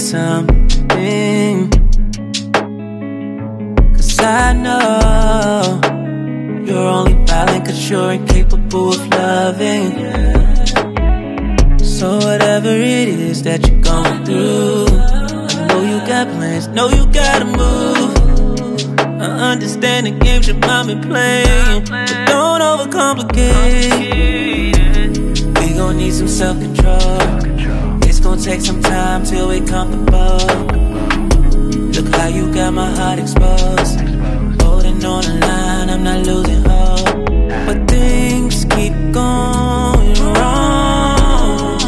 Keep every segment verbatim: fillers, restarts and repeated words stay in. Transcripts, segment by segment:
something. Cause I know you're only violent cause you're incapable of loving. So whatever it is that you're going through, I know you got plans, know you gotta move. I understand the games your mom been playing, but don't overcomplicate. We gon' need some self-control. It's gon' take some time till we comfortable. Look how you got my heart exposed. Holding on the line, I'm not losing hope. But things keep going wrong.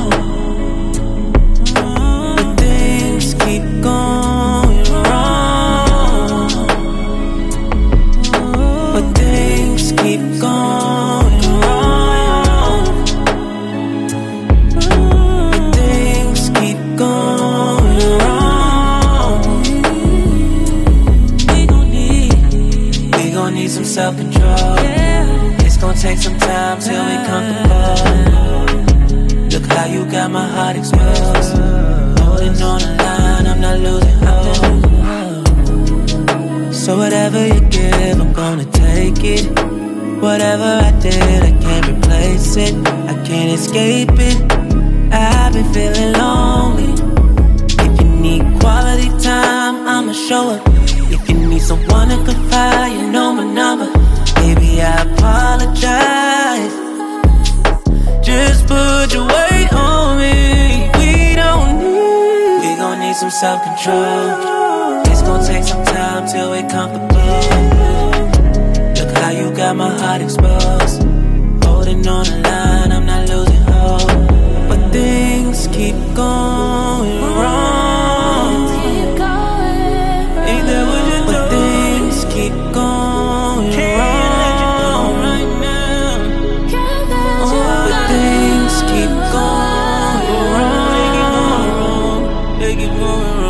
But things keep going wrong. But things keep going wrong. But things keep going wrong. We gon' need, we gon' need some self-control. It's gon' take some time till we comfortable. Look how you got my heart exposed. Holding on the line, I'm not losing hope. So whatever you give, I'm gonna take it. Whatever I did, I can't replace it. I can't escape it. I've been feeling lonely. If you need quality time, I'ma show up. If you need someone to confide, you know my number. Baby, I apologize. Just put your weight on me. We don't need, we gon' need some self-control. It's gon' take some time till we comfortable. Look how you got my heart exposed. Holding on the line, I'm not losing hope. But things keep going wrong. Ain't that what you do? But things keep going wrong right now. But things keep going wrong. They keep going wrong. They keep going wrong.